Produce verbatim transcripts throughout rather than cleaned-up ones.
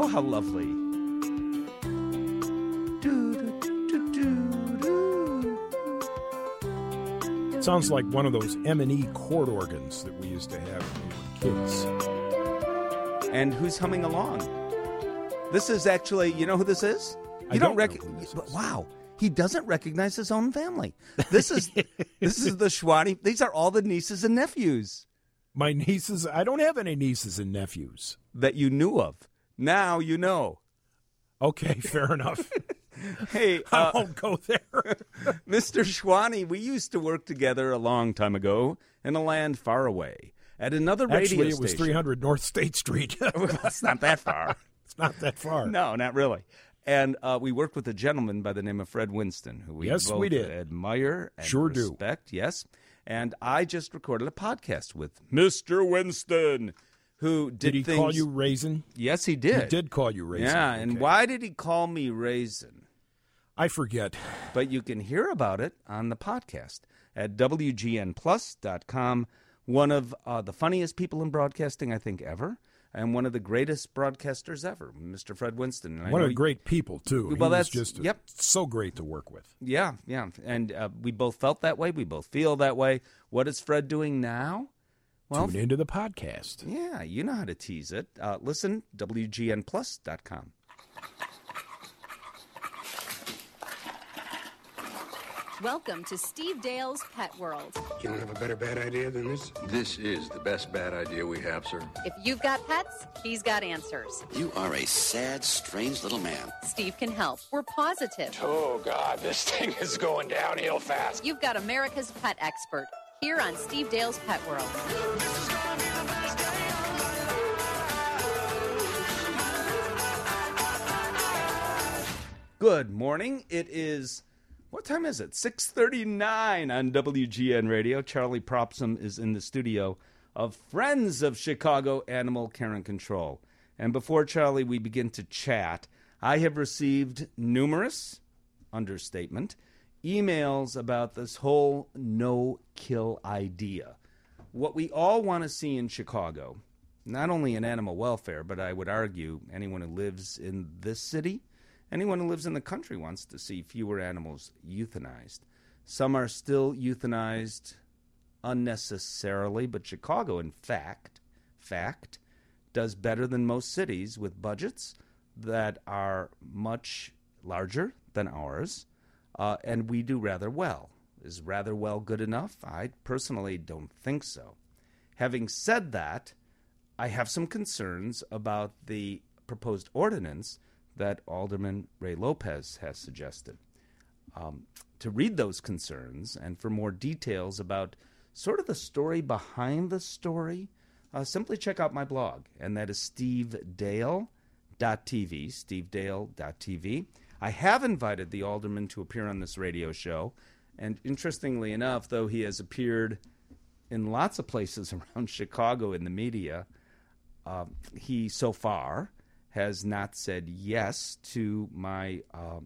Oh, how lovely. Sounds like one of those M and E chord organs that we used to have when we were kids. And who's humming along? This is actually, you know who this is? You I don't rec- know who this is. Wow. He doesn't recognize his own family. This is this is the Schwani. These are all the nieces and nephews. My nieces, I don't have any nieces and nephews. That you knew of. Now you know. Okay, fair enough. Hey, uh, I won't go there. Mister Schwani, we used to work together a long time ago in a land far away at another radio Actually, it station. was three hundred North State Street. Well, it's not that far. It's not that far. No, not really. And uh, we worked with a gentleman by the name of Fred Winston, who we Yes, both we did. admire and Sure do. respect. Yes. And I just recorded a podcast with Mister Winston, who did, Did he things... call you Raisin? Yes, he did. He did call you Raisin. Yeah, and Okay. why did he call me Raisin? I forget. But you can hear about it on the podcast at W G N plus dot com. One of uh, the funniest people in broadcasting, I think, ever, and one of the greatest broadcasters ever, Mister Fred Winston. And I One know of the he- great people, too. He Well, was that's- just yep. so great to work with. Yeah, yeah. And uh, we both felt that way. We both feel that way. What is Fred doing now? Well, Tune into the podcast. yeah, you know how to tease it. Uh, listen, W G N plus dot com. Welcome to Steve Dale's Pet World. You don't have a better bad idea than this? This is the best bad idea we have, sir. If you've got pets, he's got answers. You are a sad, strange little man. Steve can help. We're positive. Oh, God, this thing is going downhill fast. You've got America's pet expert here on Steve Dale's Pet World. Good morning. It is, what time is it? six thirty-nine on W G N Radio. Charlie Propsom is in the studio of Friends of Chicago Animal Care and Control. And before, Charlie, we begin to chat, I have received numerous, understatement, emails about this whole no-kill idea. What we all want to see in Chicago, not only in animal welfare, but I would argue anyone who lives in this city, anyone who lives in the country wants to see fewer animals euthanized. Some are still euthanized unnecessarily, but Chicago, in fact, fact, does better than most cities with budgets that are much larger than ours, uh, and we do rather well. Is rather well good enough? I personally don't think so. Having said that, I have some concerns about the proposed ordinance that Alderman Ray Lopez has suggested. Um, to read those concerns and for more details about sort of the story behind the story, uh, simply check out my blog, and that is steve dale dot t v, steve dale dot t v. I have invited the alderman to appear on this radio show, and interestingly enough, though he has appeared in lots of places around Chicago in the media, uh, he so far has not said yes to my um,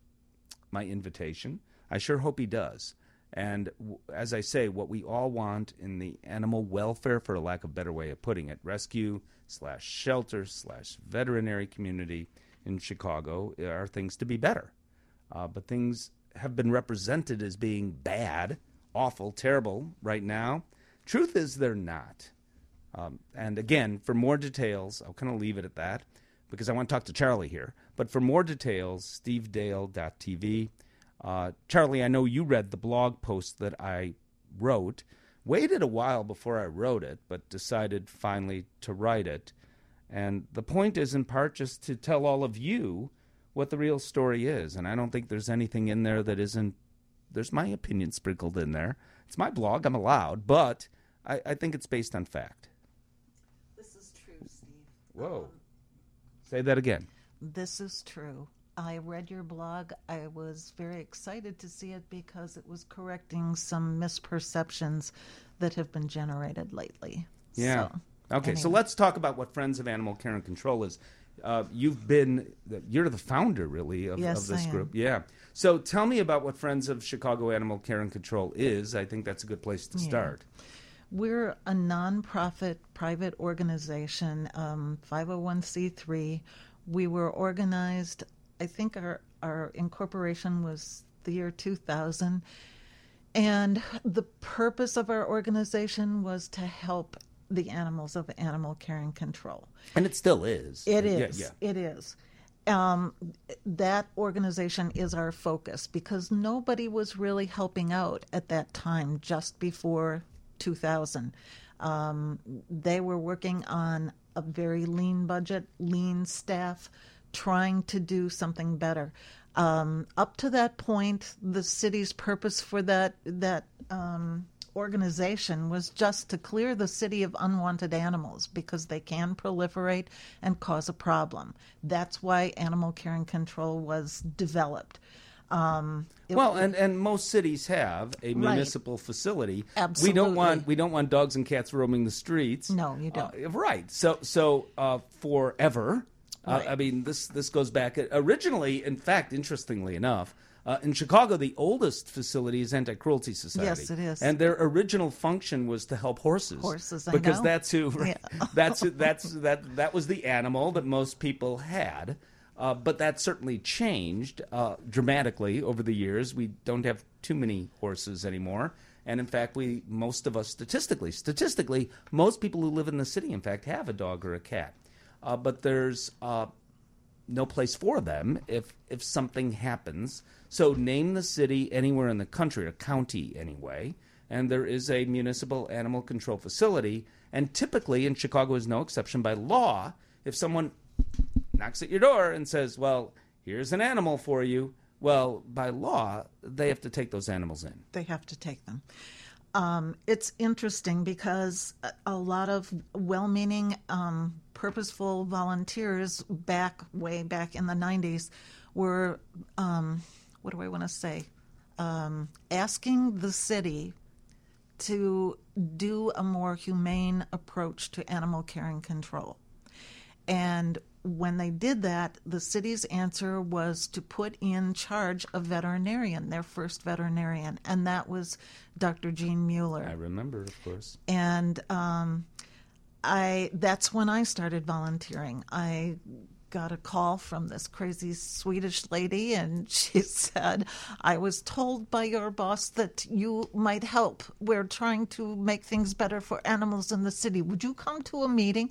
my invitation. I sure hope he does. And w- as I say, what we all want in the animal welfare, for a lack of a better way of putting it, rescue slash shelter slash veterinary community in Chicago are things to be better. Uh, but things have been represented as being bad, awful, terrible right now. Truth is they're not. Um, and again, for more details, I'll kind of leave it at that, because I want to talk to Charlie here. But for more details, steve dale dot t v. Uh, Charlie, I know you read the blog post that I wrote. Waited a while before I wrote it, but decided finally to write it. And the point is, in part, just to tell all of you what the real story is. And I don't think there's anything in there that isn't, there's my opinion sprinkled in there. It's my blog, I'm allowed, but I, I think it's based on fact. This is true, Steve. Whoa. Say that again. This is true. I read your blog. I was very excited to see it because it was correcting some misperceptions that have been generated lately. Yeah. So, okay, so anyway. let's talk about what Friends of Animal Care and Control is. Uh, you've been, you're the founder, really, of, Yes, of this I am. group. Yeah. So tell me about what Friends of Chicago Animal Care and Control is. I think that's a good place to Yeah. start. We're a nonprofit private organization, um, five oh one c three. we were organized, I think our, our incorporation was the year two thousand. And the purpose of our organization was to help the animals of Animal Care and Control. And it still is. It is. Yeah, yeah. It is. Um, that organization is our focus because nobody was really helping out at that time, just before two thousand. Um, they were working on a very lean budget, lean staff, trying to do something better. Um, up to that point, the city's purpose for that that um, organization was just to clear the city of unwanted animals because they can proliferate and cause a problem. That's why Animal Care and Control was developed. Um, it, well, and, and most cities have a municipal right. facility. Absolutely. We don't want we don't want dogs and cats roaming the streets. No, you don't. Uh, right. So so uh, forever. Right. Uh, I mean, this this goes back originally. In fact, interestingly enough, uh, in Chicago, the oldest facility is Anti-Cruelty Society. Yes, it is. And their original function was to help horses. Horses, I because know. that's who. Yeah. that's who, that's that that was the animal that most people had. Uh, but that certainly changed uh, dramatically over the years. We don't have too many horses anymore. And in fact, we most of us statistically, statistically, most people who live in the city, in fact, have a dog or a cat. Uh, but there's uh, no place for them if if something happens. So name the city anywhere in the country, or county anyway, and there is a municipal animal control facility. And typically, and Chicago is no exception by law, if someone knocks at your door and says, well, here's an animal for you, well, by law, they have to take those animals in. They have to take them. Um, it's interesting because a, a lot of well-meaning, um, purposeful volunteers back, way back in the nineties were, um, what do I want to say, um, asking the city to do a more humane approach to animal care and control. And when they did that, the city's answer was to put in charge a veterinarian, their first veterinarian, and that was Doctor Gene Mueller. I remember, of course. And um, I that's when I started volunteering. I got a call from this crazy Swedish lady, and she said, I was told by your boss that you might help. We're trying to make things better for animals in the city. Would you come to a meeting?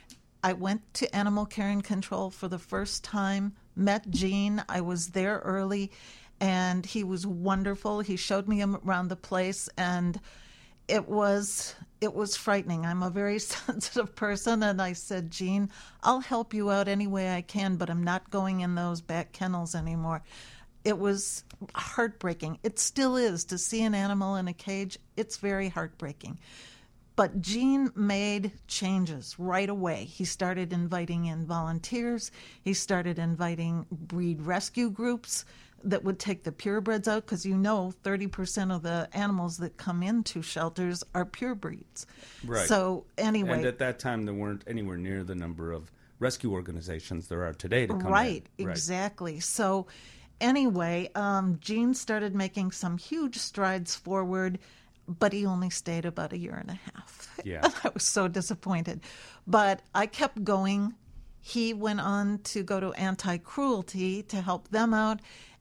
I went to Animal Care and Control for the first time, met Gene. I was there early, and he was wonderful. He showed me around the place, and it was it was frightening. I'm a very sensitive person, and I said, Gene, I'll help you out any way I can, but I'm not going in those back kennels anymore. It was heartbreaking. It still is. To see an animal in a cage, it's very heartbreaking. But Gene made changes right away. He started inviting in volunteers. He started inviting breed rescue groups that would take the purebreds out, because you know thirty percent of the animals that come into shelters are purebreds. Right. So anyway. And at that time, there weren't anywhere near the number of rescue organizations there are today to come right, in. Right, exactly. So anyway, um, Gene started making some huge strides forward, but he only stayed about a year and a half. Yeah. I was so disappointed. But I kept going. He went on to go to Anti-Cruelty to help them out,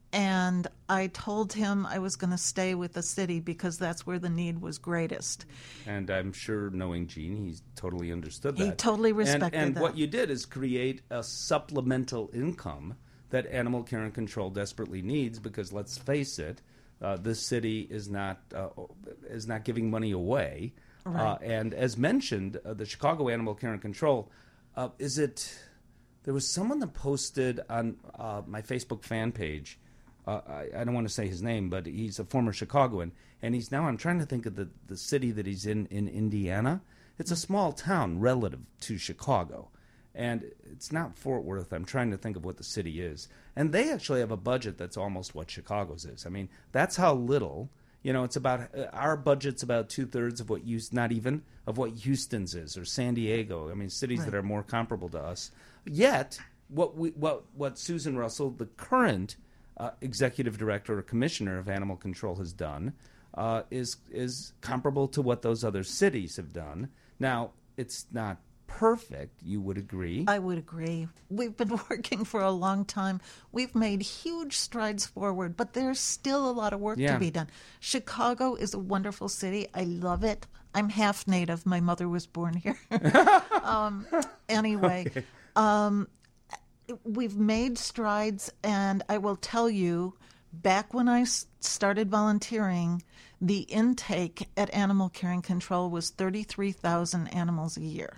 and I told him I was going to stay with the city because that's where the need was greatest. And I'm sure, knowing Gene, he totally understood that. He totally respected and, and that. what you did is create a supplemental income that Animal Care and Control desperately needs, because let's face it, Uh, this city is not uh, is not giving money away, right. uh, and as mentioned, uh, the Chicago Animal Care and Control uh, is it? There was someone that posted on uh, my Facebook fan page. Uh, I, I don't want to say his name, but he's a former Chicagoan, and he's now. I'm trying to think of the the city that he's in in Indiana. It's a small town relative to Chicago. And it's not Fort Worth. I'm trying to think of what the city is. And they actually have a budget that's almost what Chicago's is. I mean, that's how little, you know, it's about, uh, our budget's about two-thirds of what, Houston, not even, of what Houston's is, or San Diego. I mean, cities right. that are more comparable to us. Yet, what we, what, what Susan Russell, the current uh, executive director or commissioner of animal control, has done uh, is is comparable to what those other cities have done. Now, it's not perfect. You would agree. I would agree. We've been working for a long time. We've made huge strides forward, but there's still a lot of work Yeah. to be done. Chicago is a wonderful city. I love it. I'm half native. My mother was born here. um, anyway, Okay. um, we've made strides, and I will tell you, back when I s- started volunteering, the intake at Animal Care and Control was thirty-three thousand animals a year.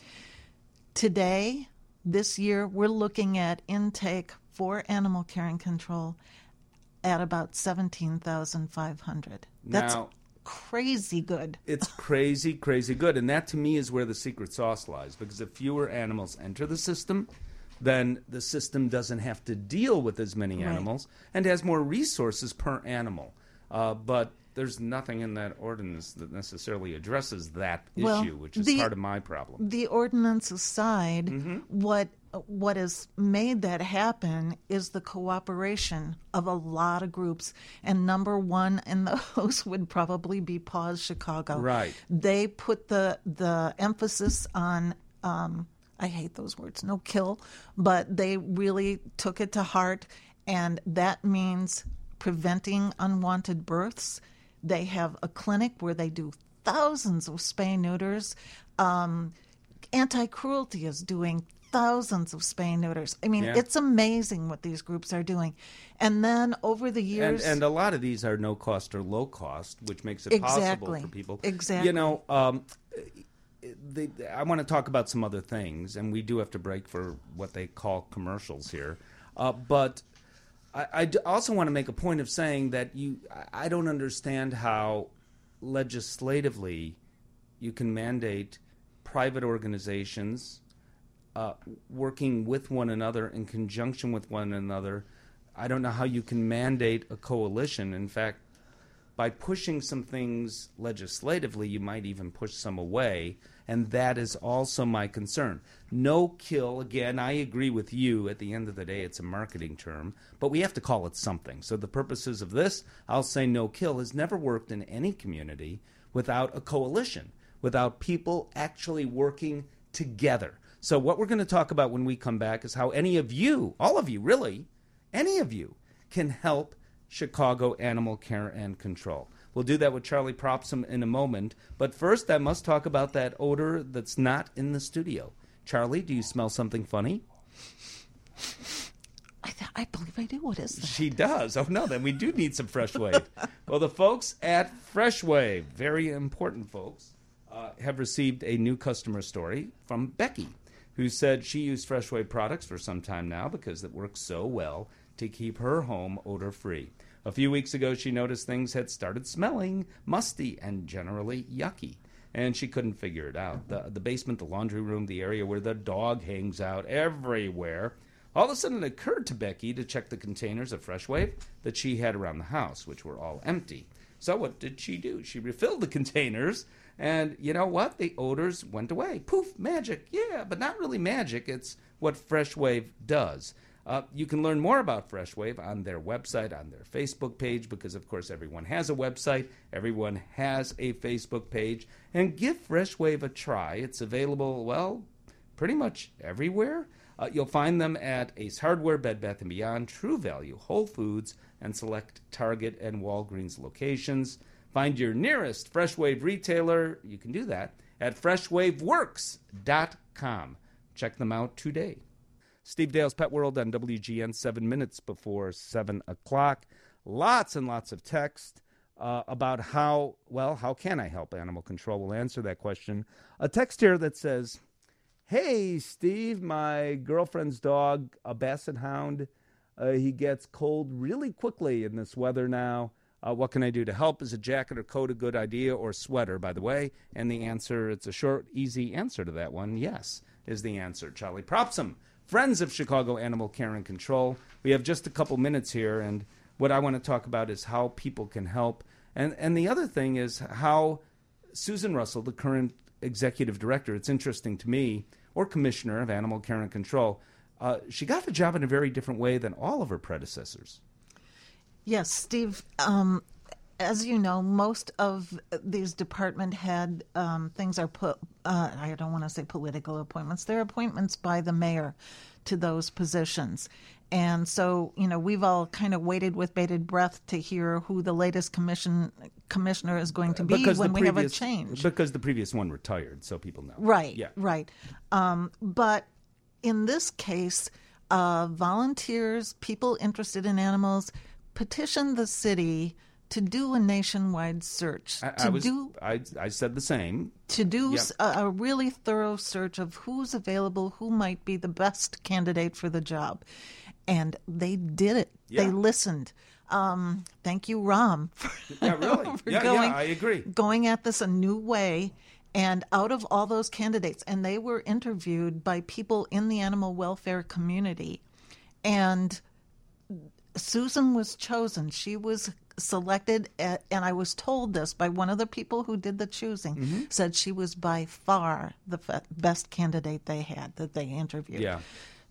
Today, this year, we're looking at intake for Animal Care and Control at about seventeen thousand five hundred. That's Now- crazy good. It's crazy, crazy good. And that, to me, is where the secret sauce lies. Because if fewer animals enter the system, then the system doesn't have to deal with as many Right. animals and has more resources per animal. Uh, but there's nothing in that ordinance that necessarily addresses that Well, issue, which is the- part of my problem. The ordinance aside, Mm-hmm. what what has made that happen is the cooperation of a lot of groups, and number one in those would probably be Paws Chicago. Right. They put the the emphasis on. Um, I hate those words, no kill, but they really took it to heart, and that means preventing unwanted births. They have a clinic where they do thousands of spay neuters. Um, Anti-cruelty is doing thousands of spay neuters. I mean, Yeah. it's amazing what these groups are doing. And then over the And, years, and a lot of these are no cost or low cost, which makes it possible Exactly. for people. Exactly. You know, um, the, I want to talk about some other things, and we do have to break for what they call commercials here. Uh, but I, I d- also want to make a point of saying that you, I I don't understand how legislatively you can mandate private organizations uh, working with one another in conjunction with one another. I don't know how you can mandate a coalition. In fact, by pushing some things legislatively, you might even push some away, and that is also my concern. No kill, again, I agree with you. At the end of the day, it's a marketing term, but we have to call it something. So the purposes of this, I'll say no kill has never worked in any community without a coalition, without people actually working together. So what we're going to talk about when we come back is how any of you, all of you really, any of you, can help Chicago Animal Care and Control. We'll do that with Charlie Propsom in a moment. But first, I must talk about that odor that's not in the studio. Charlie, do you smell something funny? I, th- I believe I do. What is that? She does. Oh, no, then we do need some Fresh Wave. Well, the folks at Fresh Wave, very important folks, uh, have received a new customer story from Becky, who said she used Fresh Wave products for some time now because it works so well to keep her home odor-free. A few weeks ago, she noticed things had started smelling musty and generally yucky, and she couldn't figure it out. The, the basement, the laundry room, the area where the dog hangs out, everywhere. All of a sudden, it occurred to Becky to check the containers of Fresh Wave that she had around the house, which were all empty. So what did she do? She refilled the containers, and you know what? The odors went away. Poof, magic. Yeah, but not really magic. It's what Fresh Wave does. Uh, you can learn more about Fresh Wave on their website, on their Facebook page, because, of course, everyone has a website. Everyone has a Facebook page. And give Fresh Wave a try. It's available, well, pretty much everywhere. Uh, you'll find them at Ace Hardware, Bed Bath and Beyond, True Value, Whole Foods, and select Target and Walgreens locations. Find your nearest Fresh Wave retailer. You can do that at fresh wave works dot com. Check them out today. Steve Dale's Pet World on W G N, seven minutes before seven o'clock. Lots and lots of text uh, about how, well, how can I help Animal Control? We'll answer that question. A text here that says, hey, Steve, my girlfriend's dog, a basset hound, uh, he gets cold really quickly in this weather now. Uh, what can I do to help? Is a jacket or coat a good idea, or sweater, by the way? And the answer, it's a short, easy answer to that one. Yes, is the answer. Charlie Propsom, Friends of Chicago Animal Care and Control. We have just a couple minutes here, and what I want to talk about is how people can help. And and the other thing is how Susan Russell, the current executive director, it's interesting to me, or commissioner of Animal Care and Control, uh, she got the job in a very different way than all of her predecessors. Yes, Steve, um, as you know, most of these department head um, things are put, uh, I don't want to say political appointments, they're appointments by the mayor to those positions. And so, you know, we've all kind of waited with bated breath to hear who the latest commission commissioner is going to be because when we previous, have a change. Because the previous one retired, so people know. Right, yeah. right. Um, but in this case, uh, volunteers, people interested in animals, petitioned the city to do a nationwide search. I, to I was, do I, I said the same. to do Yep. a, a really thorough search of who's available, who might be the best candidate for the job. And they did it. Yeah. They listened. Um, thank you, Ram, for, Yeah, really. for yeah, going, yeah, I agree. going at this a new way. And out of all those candidates, and they were interviewed by people in the animal welfare community, and Susan was chosen. She was selected, at, and I was told this by one of the people who did the choosing, Mm-hmm. said she was by far the fe- best candidate they had that they interviewed. Yeah.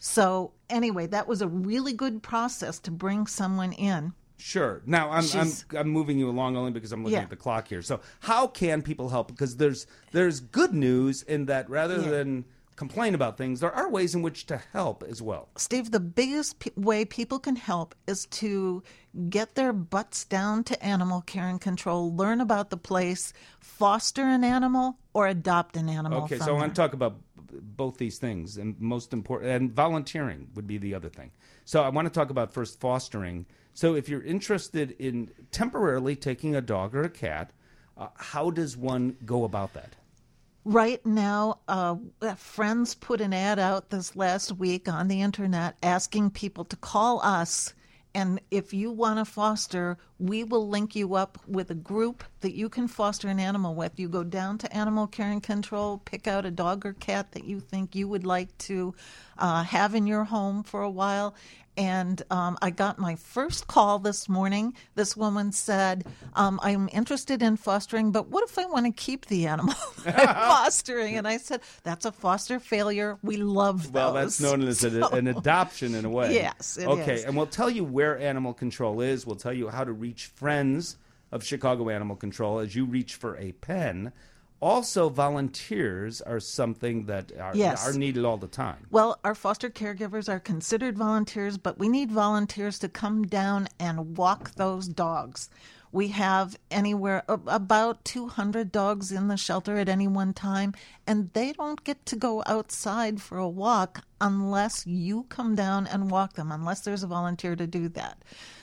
So anyway, that was a really good process to bring someone in. Sure. Now I'm I'm She's- I'm moving you along only because I'm looking Yeah. at the clock here. So how can people help? Because there's there's good news in that rather Yeah. than complain about things, there are ways in which to help as well. Steve, the biggest p- way people can help is to get their butts down to animal care and control, learn about the place, foster an animal, or adopt an animal. Okay, from so I want to there. talk about b- both these things, and most important, and volunteering would be the other thing. So I want to talk about first fostering. So if you're interested in temporarily taking a dog or a cat, uh, how does one go about that? Right now, uh, friends put an ad out this last week on the internet asking people to call us. And if you want to foster, we will link you up with a group that you can foster an animal with. You go down to Animal Care and Control, pick out a dog or cat that you think you would like to uh, have in your home for a while. And um, I got my first call this morning. This woman said, um, I'm interested in fostering, but what if I want to keep the animal that I'm fostering? And I said, that's a foster failure. We love those. Well, that's known as a, an adoption in a way. Yes, it okay, is. and we'll tell you where Animal Control is. We'll tell you how to reach friends of Chicago Animal Control as you reach for a pen. Also, volunteers are something that are, Yes. are needed all the time. Well, our foster caregivers are considered volunteers, but we need volunteers to come down and walk those dogs. We have anywhere about two hundred dogs in the shelter at any one time, and they don't get to go outside for a walk unless you come down and walk them, unless there's a volunteer to do that.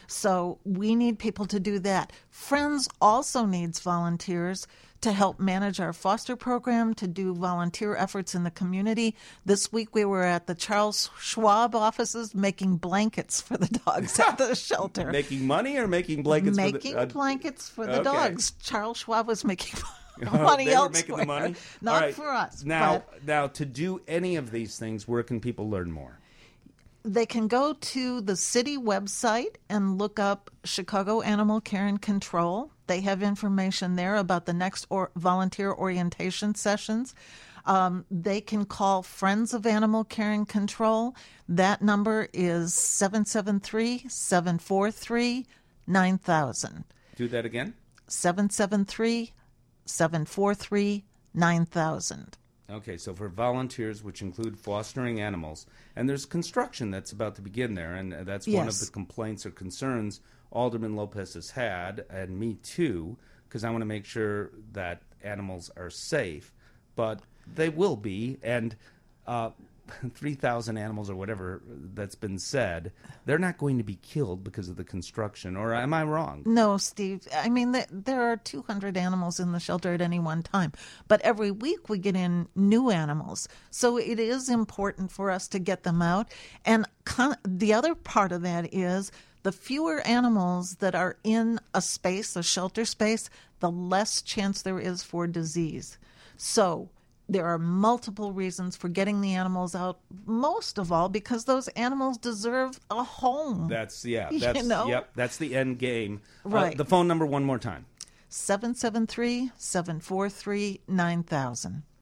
So we need people to do that. Friends also needs volunteers to help manage our foster program, to do volunteer efforts in the community. This week we were at the Charles Schwab offices making blankets for the dogs at the shelter. Making money or making blankets? Making for the, uh, blankets for the okay. dogs. Charles Schwab was making Oh, money they were elsewhere. making the money? Not All right. for us. Now, but now, to do any of these things, where can people learn more? they can go to the city website and look up Chicago Animal Care and Control. They have information there about the next or volunteer orientation sessions. Um, they can call Friends of Animal Care and Control. That number is seven seven three, seven four three, nine thousand. Do that again? seven seven three, seven four three, nine thousand. Okay, so for volunteers, which include fostering animals, and there's construction that's about to begin there, and that's one of Yes. the complaints or concerns Alderman Lopez has had, and me too, because I want to make sure that animals are safe, but they will be, and uh, three thousand animals or whatever that's been said, they're not going to be killed because of the construction, or am I wrong? No, Steve. I mean, th- there are two hundred animals in the shelter at any one time, but every week we get in new animals. So it is important for us to get them out. And con- the other part of that is the fewer animals that are in a space, a shelter space, the less chance there is for disease. So there are multiple reasons for getting the animals out, most of all because those animals deserve a home. That's, yeah, You that's, know? yep, that's the end game. Uh, Right. the phone number one more time. seven seven three, seven four three, nine thousand.